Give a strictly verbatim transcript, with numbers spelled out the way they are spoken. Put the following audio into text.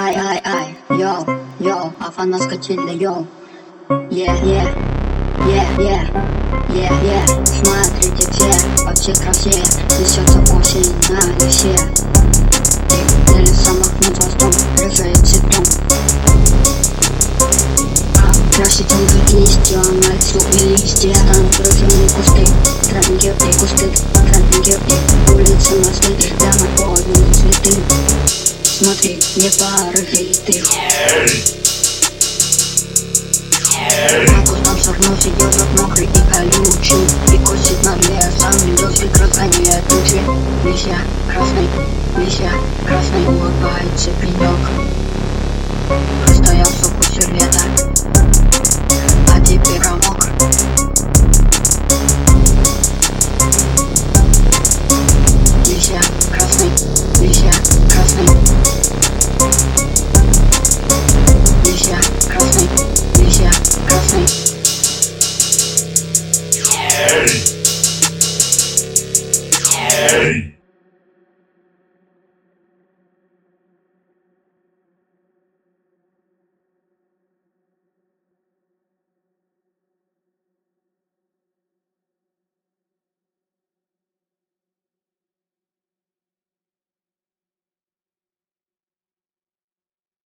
Ай, ай, ай, йоу, йоу, афана скатили, йоу. Е, е, е, е, е, е. Смотрите все, во всей красе несется осень на лесе. И для самых над хвостом рыжая цветом. Красит он листья на лицо и листья. Там рыжие кусты, травники и кусты, травники и улицы мосты. Прямо подняли цветы. Смотри, не порыжий ты. На кустом свернулся ежик мокрый и колючий, и косит над лесом лёжки красные тучи. Листья красный, листья красный, улыбается пенёк. Простоялся после лета, а теперь промок. Листья красный, листья красный, листья красный, листья красный. Hey!